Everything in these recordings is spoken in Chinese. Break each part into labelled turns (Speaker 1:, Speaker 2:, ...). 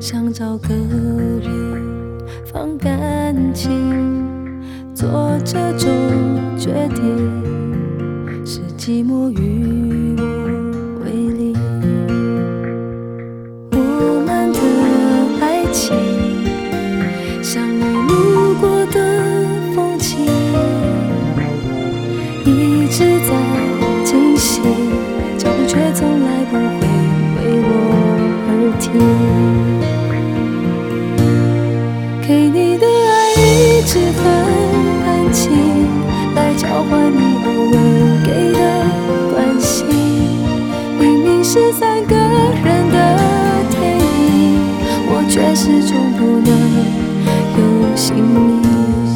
Speaker 1: 想找个人放感情，做这种决定，是寂寞与我为邻。我们的爱情像你路过的风景，一直在进行，脚步却从来不会为我而停。给你的爱一直很安静，来交换你偶尔给的关心。明明是三个人的电影，我却始终不能有姓名。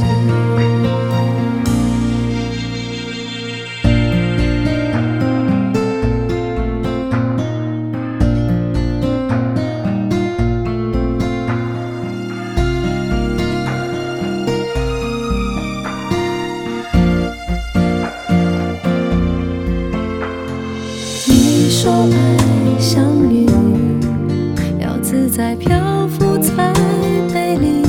Speaker 1: 你说爱像云，要自在漂浮才美丽。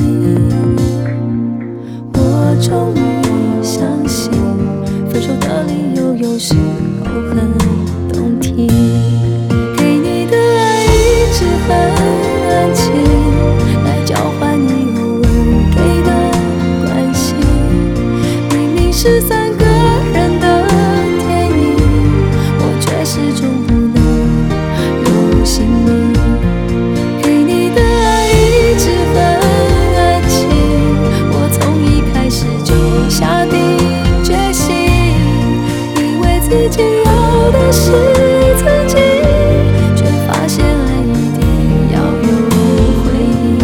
Speaker 1: 我终于相信，分手的理由有时候很动听。给你的爱一直很安静，来交换你偶尔给的关心。明明是三个人的电影，我却始终不能有姓名。给你的爱一直很安静，我从一开始就下定决心，以为自己要的是曾经，却发现爱一定要有回应。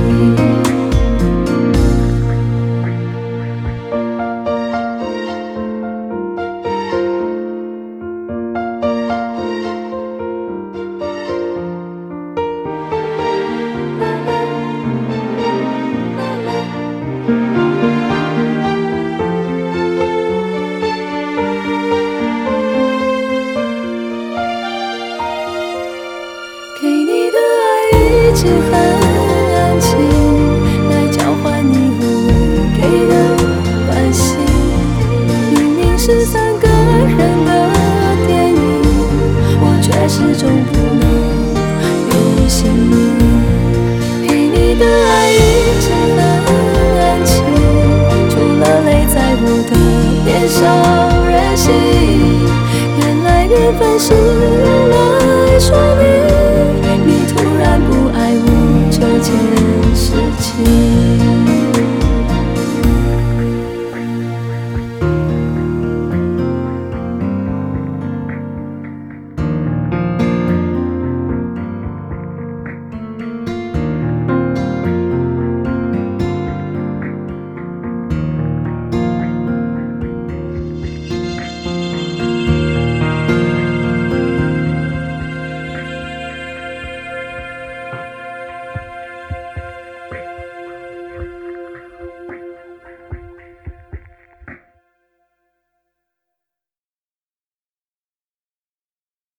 Speaker 1: 给你的爱一直很安静，来交换你偶尔给的关心。明明是三个人的电影，我却始终不能有姓名。给你的爱一直很安静，除了泪在我的脸上任性。原来缘分是用来说明。